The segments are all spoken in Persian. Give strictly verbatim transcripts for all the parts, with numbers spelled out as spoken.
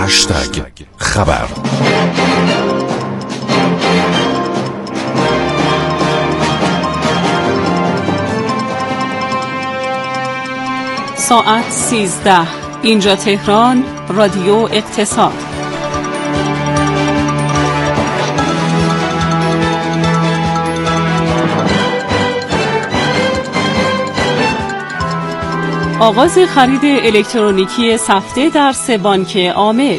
هشتگ خبر. ساعت سیزده. اینجا تهران، رادیو اقتصاد. آغاز خرید الکترونیکی سفته در سه بانک عامل.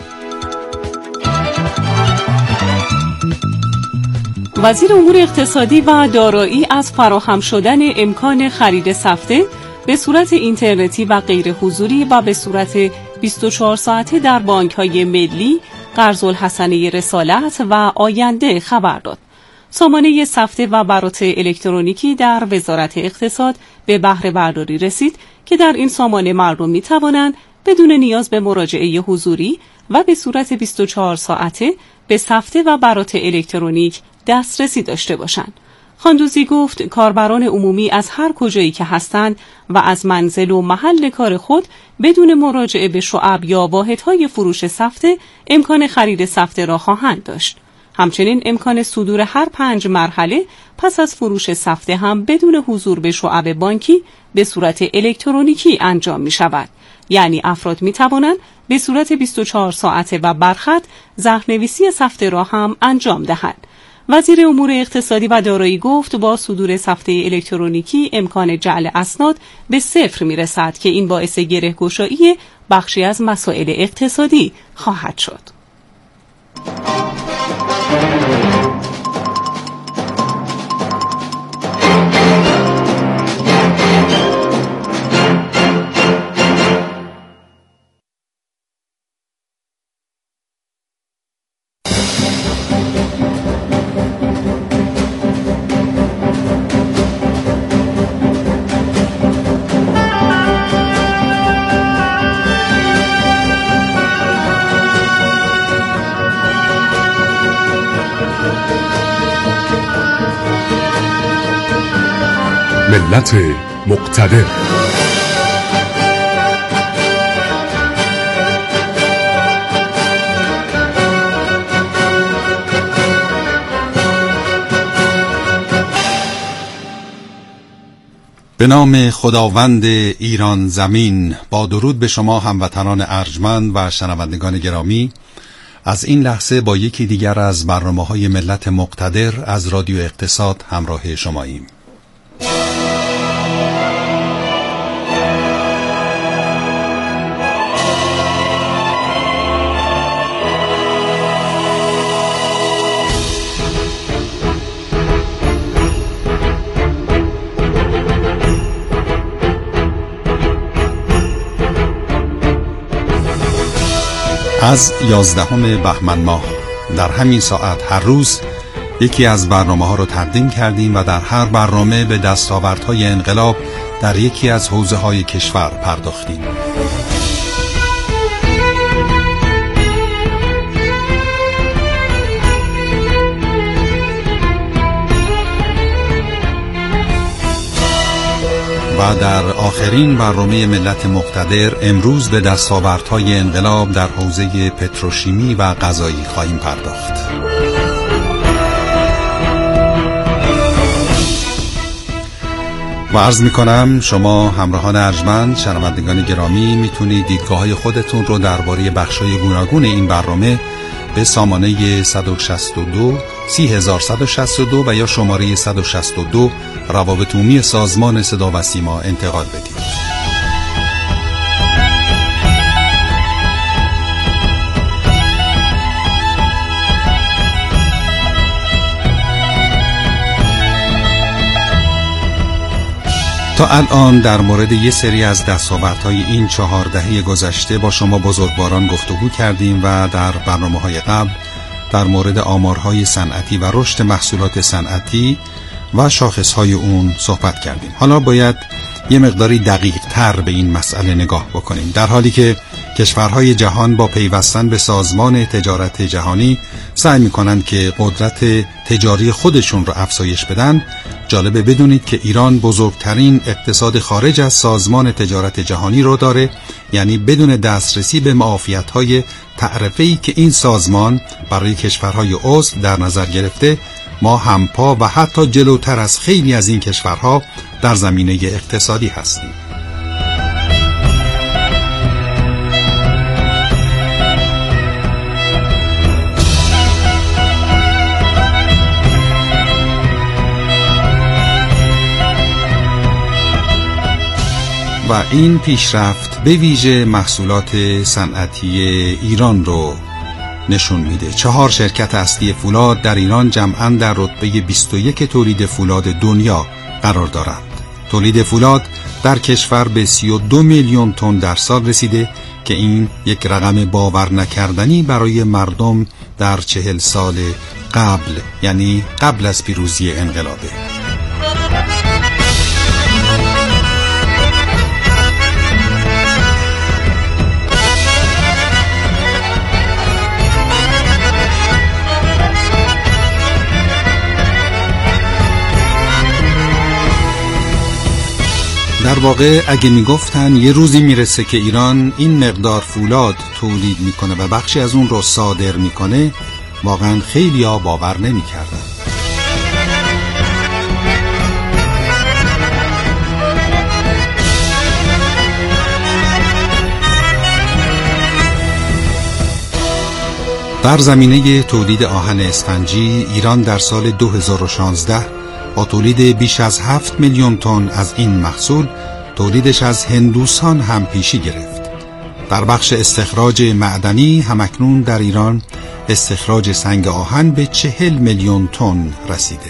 وزیر امور اقتصادی و دارایی از فراهم شدن امکان خرید سفته به صورت اینترنتی و غیر حضوری و به صورت بیست و چهار ساعته در بانک‌های ملی، قرض‌الحسنه رسالت و آینده خبر داد. سامانه سفته و برات الکترونیکی در وزارت اقتصاد به بهره برداری رسید که در این سامانه مردم می توانند بدون نیاز به مراجعه حضوری و به صورت بیست و چهار ساعته به سفته و برات الکترونیک دسترسی داشته باشند. خاندوزی گفت کاربران عمومی از هر کجایی که هستند و از منزل و محل کار خود بدون مراجعه به شعب یا واحدهای فروش سفته امکان خرید سفته را خواهند داشت. همچنین امکان صدور هر پنج مرحله پس از فروش سفته هم بدون حضور به شعب بانکی به صورت الکترونیکی انجام می شود. یعنی افراد می توانند به صورت بیست و چهار ساعته و برخط زهرنویسی سفته را هم انجام دهند. وزیر امور اقتصادی و دارایی گفت با صدور سفته الکترونیکی امکان جعل اسناد به صفر می رسد که این باعث گره‌گشایی بخشی از مسائل اقتصادی خواهد شد. ملت مقتدر. به نام خداوند ایران زمین، با درود به شما هموطنان ارجمند و شنوندگان گرامی، از این لحظه با یکی دیگر از برنامه‌های ملت مقتدر از رادیو اقتصاد همراه شماییم. از یازدهم بهمن ماه در همین ساعت هر روز یکی از برنامه ها رو تقدیم کردیم و در هر برنامه به دستاوردهای انقلاب در یکی از حوزه های کشور پرداختیم. و در آخرین برنامه ملت مقتدر امروز به دستاوردهای انقلاب در حوزه پتروشیمی و غذایی خواهیم پرداخت. و عرض میکنم شما همراهان ارجمند، شنوندگان گرامی، میتونید دیدگاه‌های خودتون رو درباره بخش‌های گوناگون این برنامه به سامانه صد و شصت و دو سی هزار و صد و شصت و دو و یا شماره صد و شصت و دو روابط عمومی سازمان صدا و سیما انتقال بدید. تا الان در مورد یه سری از دستاوردهای این چهار دهه گذشته با شما بزرگواران گفتگو کردیم و در برنامه‌های قبل در مورد آمارهای صنعتی و رشد محصولات صنعتی و شاخصهای اون صحبت کردیم. حالا باید یه مقداری دقیق تر به این مسئله نگاه بکنیم. در حالی که کشورهای جهان با پیوستن به سازمان تجارت جهانی سعی می‌کنند که قدرت تجاری خودشون رو افزایش بدن، جالبه بدونید که ایران بزرگترین اقتصاد خارج از سازمان تجارت جهانی رو داره یعنی بدون دسترسی به معافیت‌های تعرفه‌ای که این سازمان برای کشورهای عضو در نظر گرفته، ما همپا و حتی جلوتر از خیلی از این کشورها در زمینه اقتصادی هستیم. و این پیشرفت به ویژه محصولات صنعتی ایران رو نشون میده. چهار شرکت اصلی فولاد در ایران جمعاً در رتبه بیست و یک تولید فولاد دنیا قرار دارند. تولید فولاد در کشور به سی و دو میلیون تن در سال رسیده که این یک رقم باور نکردنی برای مردم در چهل سال قبل، یعنی قبل از پیروزی انقلابه. در واقع اگه میگفتن یه روزی میرسه که ایران این مقدار فولاد تولید میکنه و بخشی از اون رو صادر میکنه، واقعا خیلی ها باور نمیکردن. در زمینه تولید آهن اسفنجی، ایران در سال دو هزار و شانزده با تولید بیش از هفت میلیون تن از این محصول، تولیدش از هندوستان هم پیشی گرفت. در بخش استخراج معدنی همکنون در ایران استخراج سنگ آهن به چهل میلیون تن رسیده.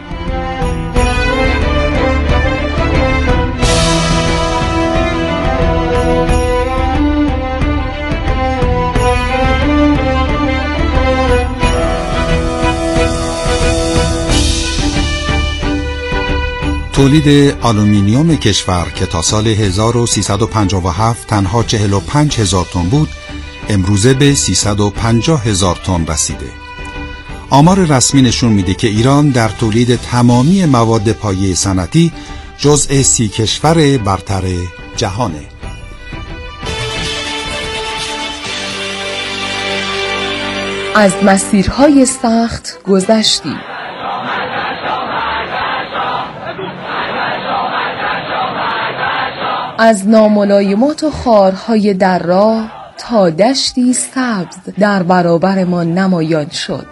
تولید آلومینیوم کشور که تا سال هزار و سیصد و پنجاه و هفت تنها چهل و پنج هزار تن بود، امروزه به سیصد و پنجاه هزار تن رسیده. آمار رسمی نشون میده که ایران در تولید تمامی مواد پایه صنعتی جزء سی کشور برتر جهانه. از مسیرهای سخت گذشتی، از ناملایمات و خارهای در راه تا دشتی سبز در برابر ما نمایان شد.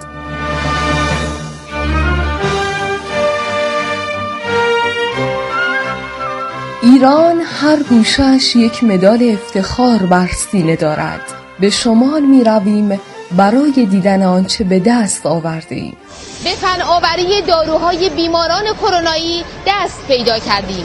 ایران هر گوشه‌اش یک مدال افتخار بر سینه دارد. به شمال می رویم برای دیدن آنچه به دست آورده ایم. به فناوری داروهای بیماران کرونایی دست پیدا کردیم.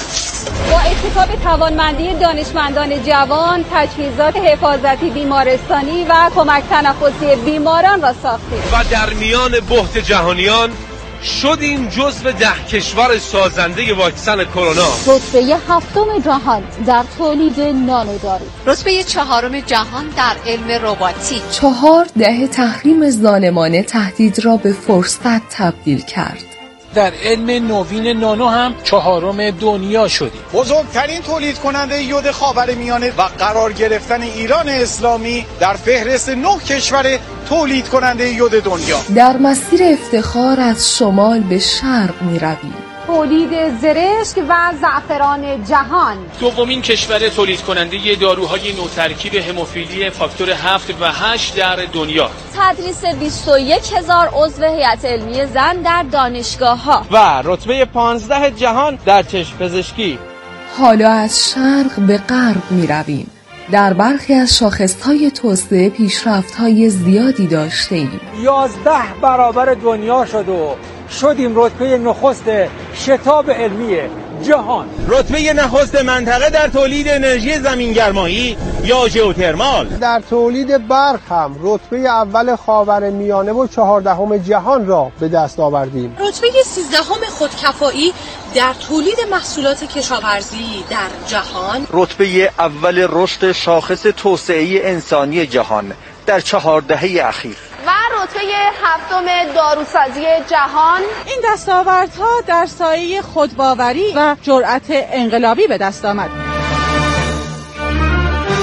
با اتکاب توانمندی دانشمندان جوان، تجهیزات حفاظتی بیمارستانی و کمک تنفسی بیماران را ساختیم و در میان بحت جهانیان شدیم جزو ده کشور سازنده واکسن کرونا. رتبه هفتم جهان در تولید نانودارو، رتبه چهارم جهان در علم رباتیک. چهار دهه تحریم ظالمانه تهدید را به فرصت تبدیل کرد. در علم نوین نانو هم چهارم دنیا شدیم. بزرگترین تولید کننده یود خاورمیانه و قرار گرفتن ایران اسلامی در فهرست نه کشور تولید کننده یود دنیا. در مسیر افتخار از شمال به شرق می رویم. تولید زرشک و زعفران جهان. دومین کشور تولید کننده داروهای نوترکیب هموفیلی فاکتور هفت و هشت در دنیا. تدریس بیست و یک هزار عضو هیئت علمی زن در دانشگاه‌ها و رتبه پانزده جهان در چشم پزشکی. حالا از شرق به غرب می رویم. در برخی از شاخصهای توسعه پیشرفت‌های زیادی داشته ایم. یازده برابر دنیا شد و شدیم رتبه نخست شتاب علمی جهان. رتبه نخست منطقه در تولید انرژی زمینگرمایی یا ژئوترمال. در تولید برق هم رتبه اول خاورمیانه و چهاردهم جهان را به دست آوردیم. رتبه سیزدهم خودکفایی در تولید محصولات کشاورزی در جهان. رتبه اول رشد شاخص توسعه انسانی جهان در چهار دهه اخیر. و رتبه هفتم داروسازی جهان. این دستاوردها در سایه خودباوری و جرأت انقلابی به دست آمد.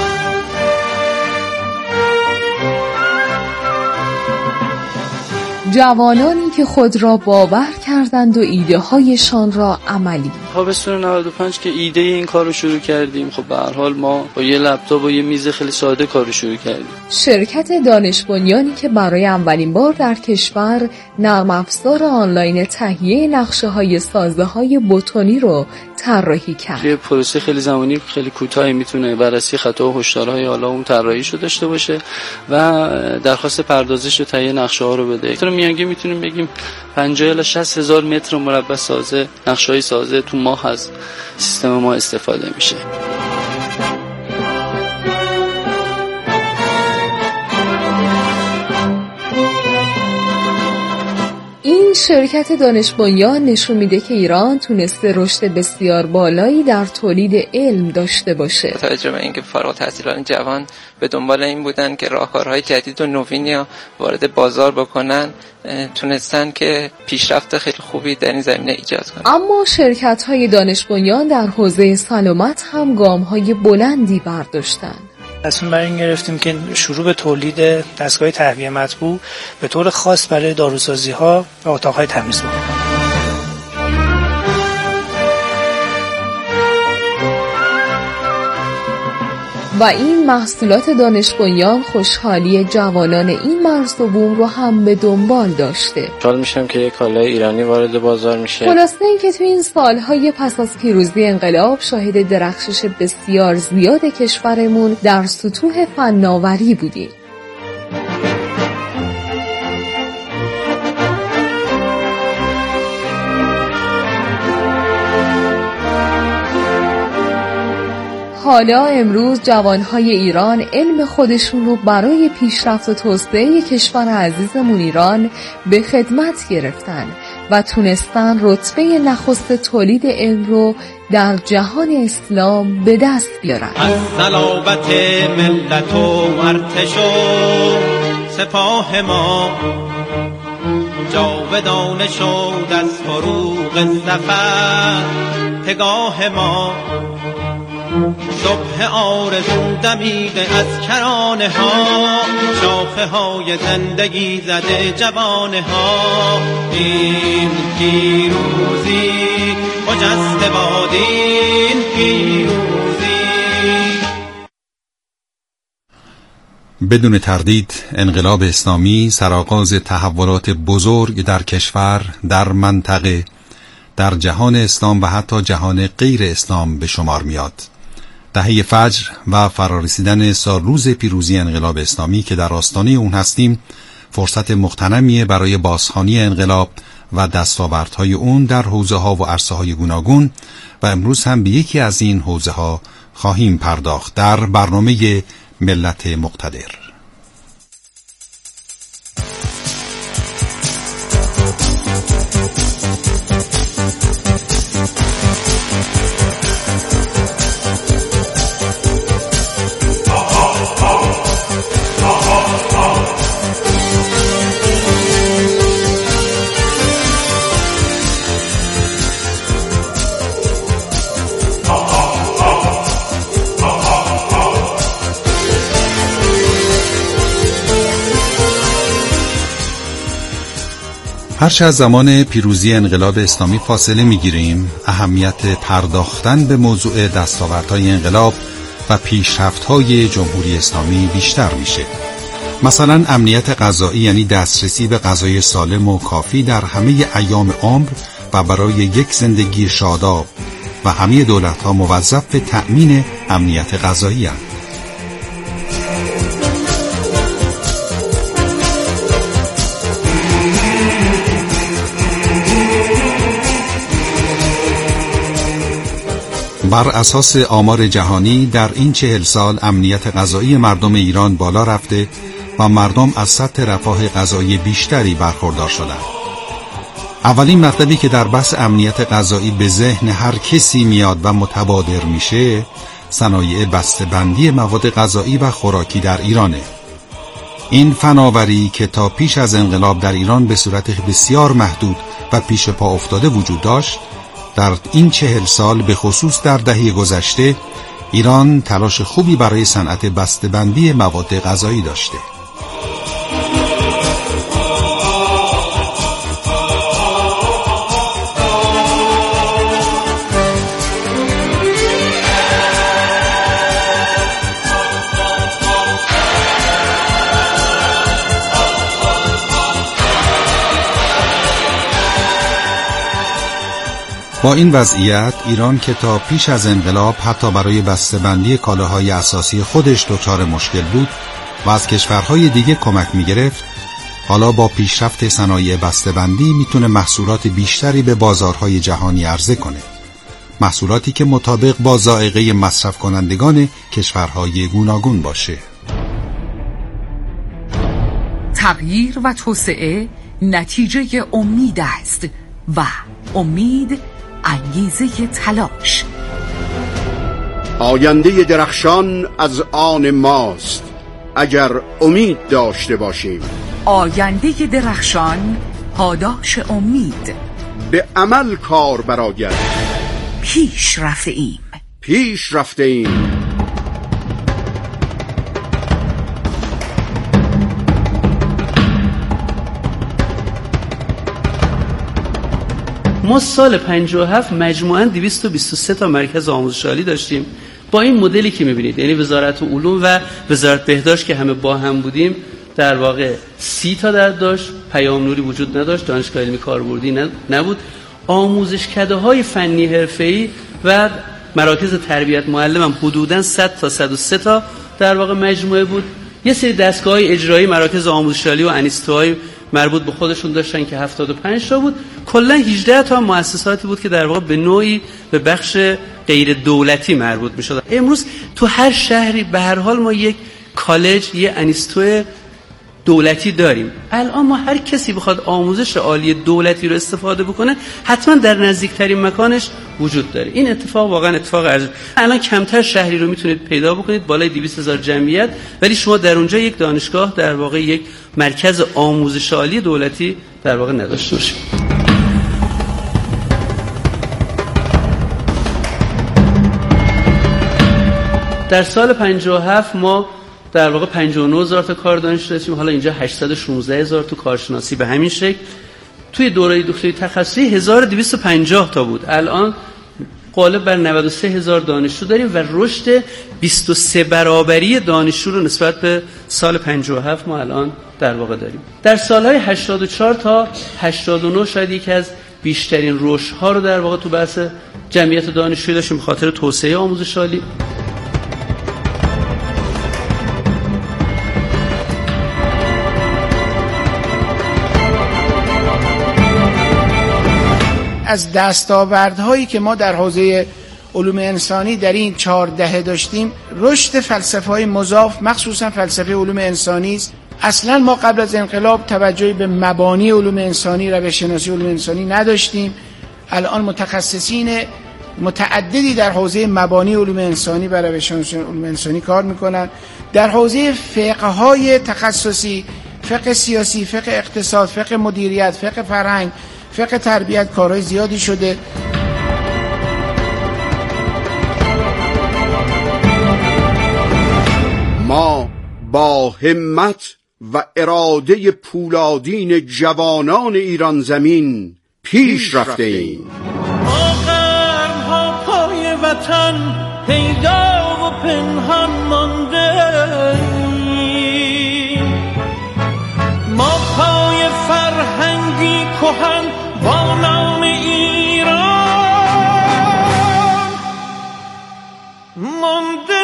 جوانانی که خود را باور کردند و ایده هایشان را عملی. تابستون نود و پنج که ایده این کار رو شروع کردیم، خب به هر حال ما با یه لپتاپ و یه میز خیلی ساده کار رو شروع کردیم. شرکت دانش بنیانی که برای اولین بار در کشور نرم افزار آنلاین تهیه نقشه های سازه های بتونی رو طراحی کرد. یه پروسه خیلی زمانی خیلی کوتاهی میتونه بررسی خطا و هشدارهای حالا اون طراحیشو داشته باشه و درخواست پردازش و تهیه نقشه ها رو بده. تو میانگین میتونیم بگیم پنجاه الی شصت هزار متر مربع سازه نقشه‌های سازه تو ماه از سیستم ما استفاده میشه. این شرکت دانش بنیان نشون میده که ایران تونسته رشد بسیار بالایی در تولید علم داشته باشه. با توجه به اینکه فارغ التحصیلان جوان به دنبال این بودن که راهکارهای جدید و نوینی وارد بازار بکنن، تونستن که پیشرفت خیلی خوبی در این زمینه ایجاد کنن. اما شرکت‌های دانش بنیان در حوزه سلامت هم گام‌های بلندی برداشتن. تصمیم بر این گرفتیم که شروع به تولید دستگاه تهویه مطبوع به طور خاص برای داروسازی‌ها و اتاق‌های تمیز بکنیم. و این محصولات دانش بنیان خوشحالی جوانان این مرز و بوم رو هم به دنبال داشته. خوشحال میشم که یک کالای ایرانی وارد بازار میشه. خلاصه این که تو این سالهای پس از پیروزی انقلاب شاهد درخشش بسیار زیاد کشورمون در سطوح فناوری بودیم. حالا امروز جوانهای ایران علم خودشون رو برای پیشرفت و توسعه کشور عزیزمون ایران به خدمت گرفتن و تونستن رتبه نخست تولید علم رو در جهان اسلام به دست بیارن. از صلابت ملت و ارتش و سپاه ما جاودانه شد از فروغ ظفر پگاه ما. صبح آرزو دمیده از کرانه ها، شاخه های زندگی زده جوانه ها. این پیروزی مجسته باد این پیروزی. بدون تردید انقلاب اسلامی سرآغاز تحولات بزرگ در کشور، در منطقه، در جهان اسلام و حتی جهان غیر اسلام به شمار میاد. دهه فجر و فرارسیدن سال روز پیروزی انقلاب اسلامی که در آستانه اون هستیم، فرصت مغتنمیه برای بازخوانی انقلاب و دستاوردهای اون در حوزه‌ها و عرصه‌های گوناگون و امروز هم به یکی از این حوزه‌ها خواهیم پرداخت در برنامه ملت مقتدر. هرچه از زمان پیروزی انقلاب اسلامی فاصله میگیریم، اهمیت پرداختن به موضوع دستاوردهای انقلاب و پیشرفت‌های جمهوری اسلامی بیشتر میشه. مثلا امنیت غذایی، یعنی دسترسی به غذای سالم و کافی در همه ایام عمر و برای یک زندگی شاداب و همه دولت‌ها موظف به تأمین امنیت غذایی هستند. بر اساس آمار جهانی در این چهل سال امنیت غذایی مردم ایران بالا رفته و مردم از سطح رفاه غذایی بیشتری برخوردار شدند. اولین مطلبی که در بحث امنیت غذایی به ذهن هر کسی میاد و متبادر میشه، صنایع بسته‌بندی مواد غذایی و خوراکی در ایرانه. این فناوری که تا پیش از انقلاب در ایران به صورت بسیار محدود و پیش پا افتاده وجود داشت، در این چهل سال به خصوص در دهه گذشته ایران تلاش خوبی برای صنعت بسته‌بندی مواد غذایی داشته. با این وضعیت ایران که تا پیش از انقلاب حتی برای بسته‌بندی کالاهای اساسی خودش دچار مشکل بود و از کشورهای دیگه کمک می‌گرفت، حالا با پیشرفت صنایع بسته‌بندی میتونه محصولات بیشتری به بازارهای جهانی عرضه کنه. محصولاتی که مطابق با ذائقه مصرف کنندگان کشورهای گوناگون باشه. تغییر و توسعه نتیجه امید است و امید انگیزه تلاش. آینده درخشان از آن ماست اگر امید داشته باشیم. آینده درخشان پاداش امید. به عمل کار برآید. پیش رفته ایم. پیش رفته ایم. ما سال پنجاه و هفت مجموعاً دویست و بیست و سه تا مرکز آموزش عالی داشتیم با این مدلی که می‌بینید، یعنی وزارت علوم و وزارت بهداشت که همه با هم بودیم. در واقع سی تا در داشت، پیام نوری وجود نداشت، دانشگاه علمی کاربردی نبود، آموزشکده‌های فنی حرفه‌ای و مراکز تربیت معلم هم حدوداً صد تا صد و سه تا در واقع مجموعه بود. یه سری دستگاه‌های اجرایی مراکز آموزش عالی و انیستوهای مربوط به خودشون داشتن که هفتاد و پنج تا بود. کلا هجده تا مؤسساتی بود که در واقع به نوعی به بخش غیر دولتی مربوط می‌شد. امروز تو هر شهری به هر حال ما یک کالج، یه انیستو دولتی داریم. الان ما هر کسی بخواد آموزش عالی دولتی رو استفاده بکنه حتما در نزدیکترین مکانش وجود داره. این اتفاق واقعا اتفاق ارزش. الان کمتر شهری رو میتونید پیدا بکنید بالای دویست هزار جمعیت، ولی شما در اونجا یک دانشگاه، در واقع یک مرکز آموزش عالی دولتی در واقع نداشته باشید. در سال پنجاه و هفت ما در واقع پنجاه و نه هزار تا کار دانش داشتیم، حالا اینجا هشتصد و شانزده هزار تو کارشناسی به همین شکل. توی دوره دکتری تخصصی هزار و دویست و پنجاه تا بود، الان غالب بر نود و سه هزار دانشجو داریم و رشد بیست و سه برابری دانشجو رو نسبت به سال پنجاه و هفت ما الان در واقع داریم. در سالهای هشتاد و چهار تا هشتاد و نه شاید یکی از بیشترین رشدها رو در واقع تو بحث جمعیت دانشجویی داشتیم به خاطر توسعه آموزش عالی. از دستاوردهایی که ما در حوزه علوم انسانی در این چهار دهه داشتیم، رشد فلسفه‌های مضاف مخصوصا فلسفه علوم انسانی است. اصلا ما قبل از انقلاب توجهی به مبانی علوم انسانی، روش شناسی علوم انسانی نداشتیم. الان متخصصین متعددی در حوزه مبانی علوم انسانی و روش شناسی علوم انسانی کار میکنن. در حوزه فقه‌های تخصصی، فقه سیاسی، فقه اقتصاد، فقه مدیریت، فقه فرهنگ، فقه تربیت کارهای زیادی شده. ما با همت و اراده پولادین جوانان ایران زمین پیش رفته ایم. ما قرنها پای وطن پیدا و پنهان مانده ایم. ما پای فرهنگی کهن با نام ایران مانده.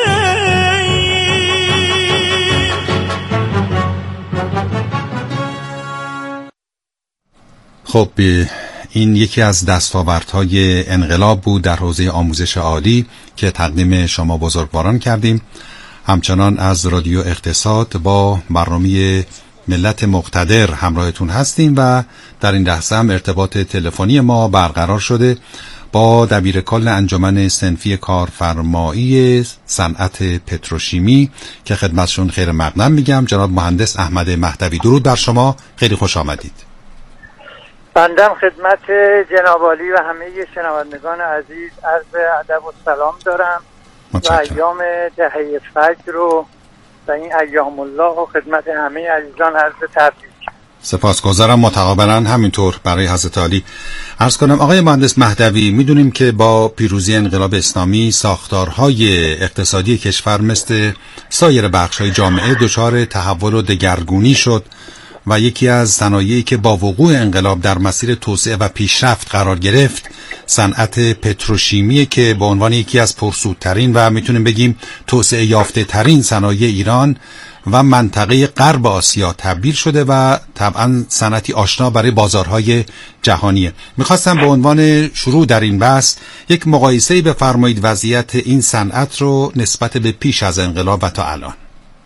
خب این یکی از دستاوردهای انقلاب بود در حوزه آموزش عالی که تقدیم شما بزرگواران کردیم. همچنان از رادیو اقتصاد با برنامه ملت مقتدر همراهتون هستیم و در این لحظه هم ارتباط تلفنی ما برقرار شده با دبیر کل انجمن صنفی کارفرمایی صنعت پتروشیمی که خدمتشون خیر مقدم میگم، جناب مهندس احمد مهدوی. درود بر شما، خیلی خوش آمدید. بندم خدمت جناب عالی و همه شنوندگان عزیز عرض ادب و سلام دارم و ایام دهه فجر رو و این ایام الله و خدمت همه عزیزان عرض تبریک. سپاسگزارم، متقابلا همینطور برای حضرت عالی. عرض کنم آقای مهندس مهدوی، میدونیم که با پیروزی انقلاب اسلامی ساختارهای اقتصادی کشور مثل سایر بخش‌های جامعه دچار تحول و دگرگونی شد و یکی از صنایعی که با وقوع انقلاب در مسیر توسعه و پیشرفت قرار گرفت صنعت پتروشیمی که به عنوان یکی از پرسودترین و میتونیم بگیم توسعه یافته ترین صنایع ایران و منطقه غرب آسیا تبدیل شده و طبعا صنعتی آشنا برای بازارهای جهانیه. میخواستم به عنوان شروع در این بحث یک مقایسه‌ای بفرمایید وضعیت این صنعت رو نسبت به پیش از انقلاب و تا الان.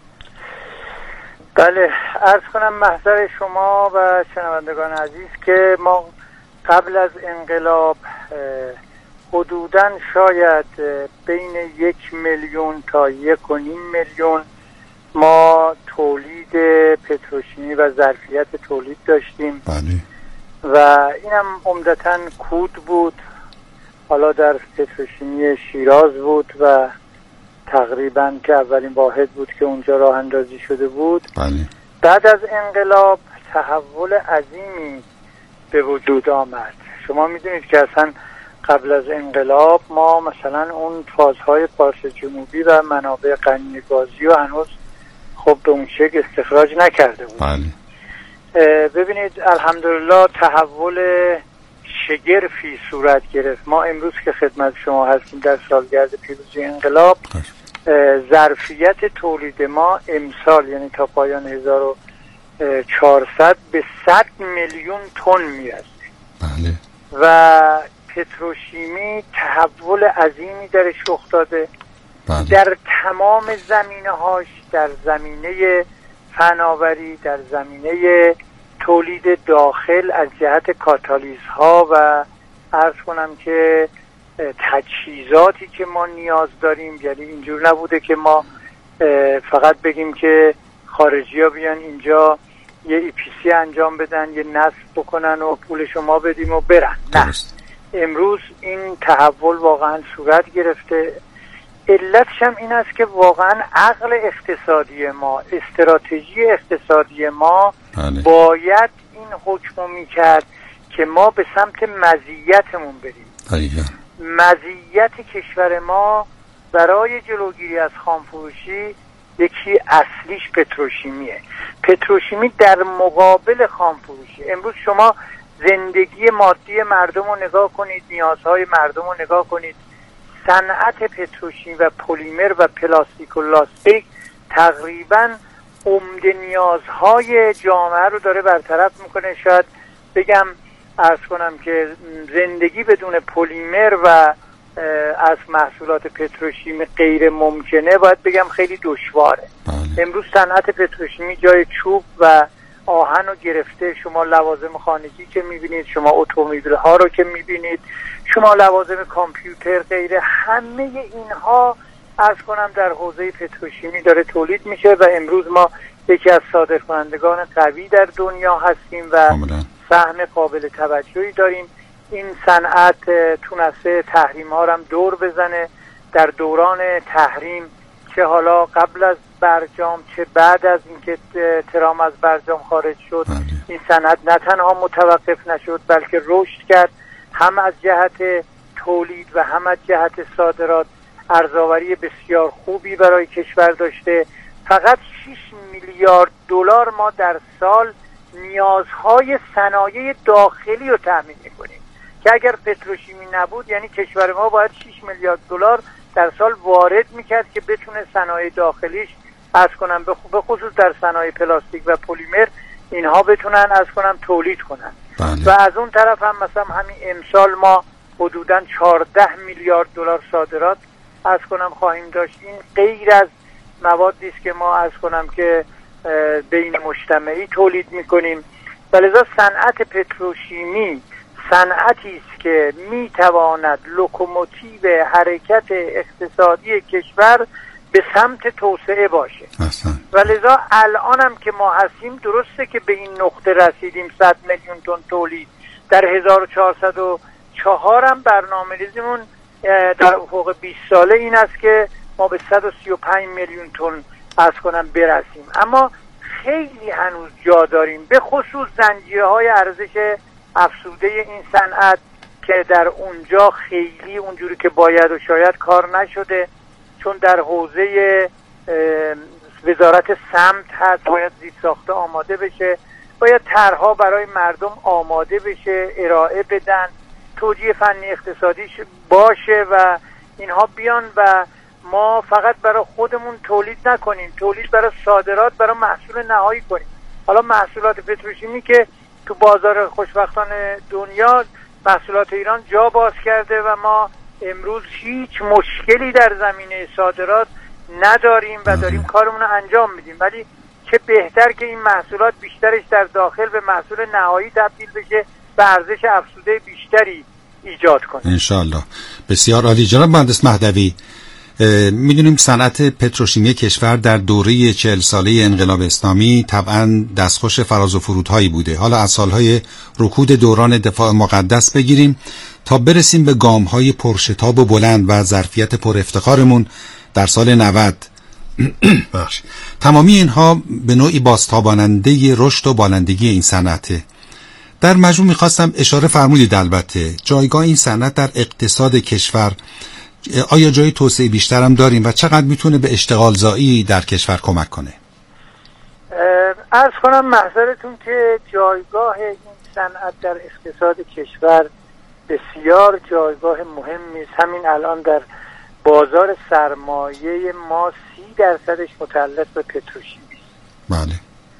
بله، عرض کنم محضر شما و شنوندگان عزیز که ما قبل از انقلاب حدوداً شاید بین یک میلیون تا یک و نیم میلیون ما تولید پتروشیمی و ظرفیت تولید داشتیم. بله. و اینم عمدتاً کود بود، حالا در پتروشیمی شیراز بود و تقریباً که اولین واحد بود که اونجا راه اندازی شده بود. بله. بعد از انقلاب تحول عظیمی به وجود آمد. شما میدونید که اصلا قبل از انقلاب ما مثلا اون فازهای پارس جنوبی و منابع غنی گازی رو هنوز خب به اون شکل استخراج نکرده بود. بله. ببینید الحمدلله تحول شگرفی صورت گرفت. ما امروز که خدمت شما هستیم در سالگرد پیروزی انقلاب، ظرفیت تولید ما امسال یعنی تا پایان هزار و چهارصد به صد میلیون تن میرسه. بله. و پتروشیمی تحول عظیمی درش رخ داده. بله. در تمام زمینه‌هاش، در زمینه فناوری، در زمینه تولید داخل از جهت کاتالیزها و عرض کنم که تجهیزاتی که ما نیاز داریم، یعنی اینجور نبوده که ما فقط بگیم که خارجی ها بیان اینجا یه ای پی سی انجام بدن، یه نصب بکنن و پول شما بدیم و برن. نه، امروز این تحول واقعا صورت گرفته. علتش هم این است که واقعا عقل اقتصادی ما، استراتژی اقتصادی ما بله. باید این حکم میکرد که ما به سمت مزیتمون بریم. بله. مزیت کشور ما برای جلوگیری از خامفروشی یکی اصلیش پتروشیمیه. پتروشیمی در مقابل خامفروشی. امروز شما زندگی مادی مردم رو نگاه کنید، نیازهای مردم رو نگاه کنید. صنعت پتروشیمی و پلیمر و پلاستیک و لاستیک تقریباً عمده نیازهای جامعه رو داره برطرف میکنه. شاید بگم عرض کنم که زندگی بدون پلیمر و از محصولات پتروشیمی غیر ممکنه، باید بگم خیلی دشواره. بله. امروز صنعت پتروشیمی جای چوب و آهن رو گرفته. شما لوازم خانگی که میبینید، شما اتومبیل ها رو که میبینید، شما لوازم کامپیوتر، غیره، همه اینها عرض کنم در حوزه پتروشیمی داره تولید میشه و امروز ما یکی از صادرکنندگان قوی در دنیا هستیم و سهم قابل توجهی داریم. این صنعت تونسته تحریم ها رو هم دور بزنه. در دوران تحریم، چه حالا قبل از برجام چه بعد از اینکه ترام از برجام خارج شد، این صنعت نه تنها متوقف نشد بلکه رشد کرد، هم از جهت تولید و هم از جهت صادرات ارزآوری بسیار خوبی برای کشور داشته. فقط شش میلیارد دلار ما در سال نیازهای صنایع داخلی رو تامین می‌کنیم که اگر پتروشیمی نبود یعنی کشور ما باید شش میلیارد دلار در سال وارد می‌کرد که بتونه صنایع داخلیش از کنم به خصوص در صنایع پلاستیک و پلیمر اینها بتونن از کنم تولید کنن. بله. و از اون طرف هم مثلا همین امسال ما حدوداً چهارده میلیارد دلار صادرات از کنم خواهیم داشت. این غیر از موادی است که ما از کنم که بین مجتمعی تولید میکنیم. ولذا صنعت پتروشیمی صنعتی است که میتواند لوکوموتیو حرکت اقتصادی کشور به سمت توسعه باشه. ولذا الان هم که ما هستیم درسته که به این نقطه رسیدیم، صد میلیون تن تولید در هزار و چهارصد و چهار هم برنامه‌ریزیمون در افق بیست ساله این است که ما به صد و سی و پنج میلیون تن از کنم برسیم. اما خیلی هنوز جا داریم، به خصوص زنجیرهای ارزش افزوده این صنعت که در اونجا خیلی اونجوری که باید و شاید کار نشده، چون در حوزه وزارت سمت هست، باید زیرساخته آماده بشه. باید طرح‌ها برای مردم آماده بشه، ارائه بدن، توجیه فنی اقتصادیش باشه و اینها بیان و ما فقط برای خودمون تولید نکنیم، تولید برای صادرات، برای محصول نهایی کنیم. حالا محصولات پتروشیمی که تو بازار خوشبختانه دنیا محصولات ایران جا باز کرده و ما امروز هیچ مشکلی در زمینه صادرات نداریم و داریم کارمون رو انجام میدیم، ولی چه بهتر که این محصولات بیشترش در داخل به محصول نهایی تبدیل بشه و ارزش افزوده بیشتری ایجاد کنه انشالله. بسیار عالی. جناب مهندس مهدوی، میدونیم صنعت پتروشیمی کشور در دوره چهل ساله انقلاب اسلامی طبعا دستخوش فراز و فرودهایی بوده. حالا از سالهای رکود دوران دفاع مقدس بگیریم تا برسیم به گام‌های پرشتاب و بلند و ظرفیت پر افتخارمون در سال نود. بخش. تمامی اینها به نوعی بازتاباننده رشد و بالندگی این صنعته. در مجموع میخواستم اشاره فرمودید البته جایگاه این صنعت در اقتصاد کشور، آیا جای توسعه بیشتر هم داریم و چقدر میتونه به اشتغال زایی در کشور کمک کنه؟ عرض کنم محضرتون که جایگاه این صنعت در اقتصاد کشور بسیار جایگاه مهمی است. همین الان در بازار سرمایه ما سی درصدش متعلق به پتروشیمی است. بله.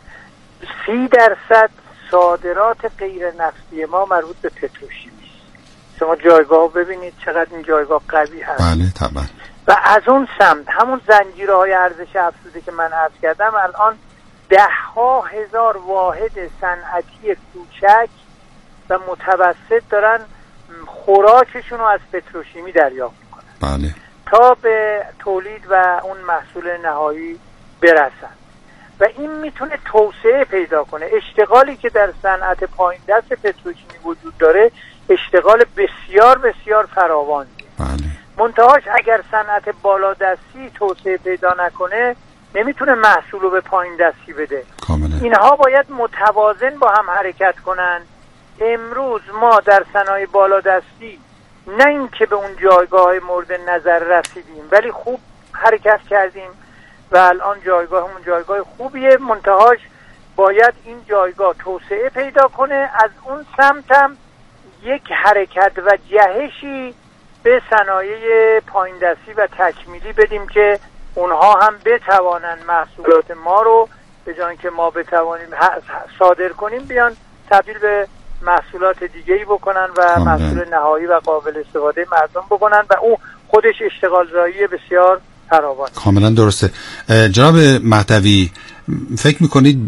سی درصد صادرات غیر نفتی ما مربوط به پتروشیمی است. شما جایگاه رو ببینید چقدر این جایگاه قوی هست. بله طبعا. و از اون سمت همون زنجیرهای ارزش افزوده که من عرض کردم الان ده ها هزار واحد صنعتی کوچک و متوسط دارن خوراکشون رو از پتروشیمی دریافت میکنن. بله. تا به تولید و اون محصول نهایی برسن و این میتونه توسعه پیدا کنه. اشتغالی که در صنعت پایین دست پتروشیمی وجود داره اشتغال بسیار بسیار فراوانه. بله. منتهاش اگر صنعت بالادستی توسعه پیدا نکنه نمیتونه محصول رو به پایین دستی بده. کاملا. اینها باید متوازن با هم حرکت کنن. امروز ما در صنایع بالادستی نه اینکه به اون جایگاه مورد نظر رسیدیم ولی خوب حرکت کردیم و الان جایگاهمون جایگاه خوبیه، منتهاش باید این جایگاه توسعه پیدا کنه. از اون سمت هم یک حرکت و جهشی به صنایع پایین دستی و تکمیلی بدیم که اونها هم بتوانن محصولات ما رو به جای اینکه ما بتوانیم صادر کنیم بیان تبدیل به محصولات دیگه‌ای بکنن و آمده. محصول نهایی و قابل استفاده مردم بکنن و او خودش اشتغال زایی بسیار فراوان. کاملا درسته. جناب مهدوی، فکر میکنید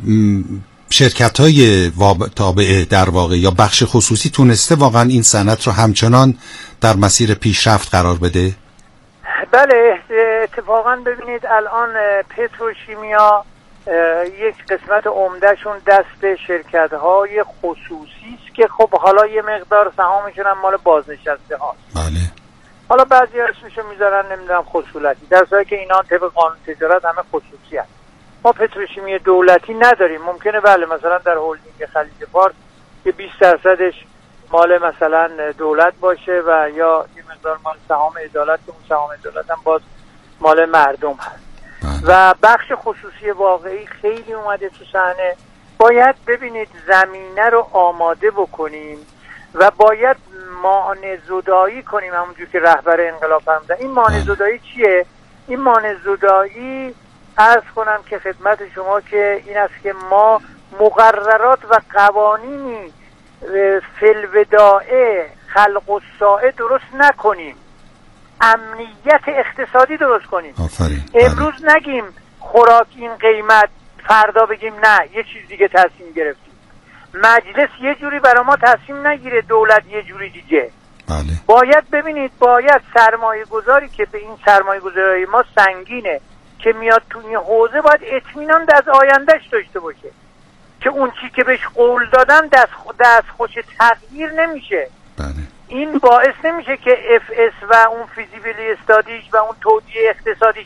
شرکت‌های تابعه در واقع یا بخش خصوصی تونسته واقعا این صنعت رو همچنان در مسیر پیشرفت قرار بده؟ بله، اتفاقا ببینید الان پتروشیمیا یک قسمت عمدهشون دست شرکت‌های خصوصی است که خب حالا یه مقدار سهامشون هم مال بازنشسته هاست. بله. حالا بعضی اسمشو میذارن نمیدونم خصوصی، در صورتی که اینا طبق قانون تجارت همه خصوصی هست. ما پتروشیمی دولتی نداریم. ممکنه بله مثلا در هلدینگ خلیج فارس که بیست درصدش مال مثلا دولت باشه و یا یه مقدار مال سهام عدالت که اون سهام عدالت هم باز مال مردم هست. و بخش خصوصی واقعی خیلی اومده تو صحنه. باید ببینید زمینه رو آماده بکنیم و باید مانع زدایی کنیم همونجور که رهبر انقلاب فرمودن. این مانع زدایی چیه؟ این مانع زدایی عرض کنم که خدمت شما که این است که ما مقررات و قوانینی فی‌الوداعه خلق الساعه درست نکنیم، امنیت اقتصادی درست کنیم. آفرین. امروز نگیم خوراک این قیمت، فردا بگیم نه یه چیز دیگه تصمیم گرفتیم. مجلس یه جوری برای ما تصمیم نگیره، دولت یه جوری دیگه. بله. باید ببینید باید سرمایه گذاری که به این سرمایه گذاری ما سنگینه که میاد تو این حوزه باید اطمینان از آیندهش داشته باشه که اون چی که بهش قول دادن دست دست خوش تغییر نمیشه. بله. این باعث نمیشه که اف اس و اون فیزیبیلی استادیش و اون توجیه اقتصادیش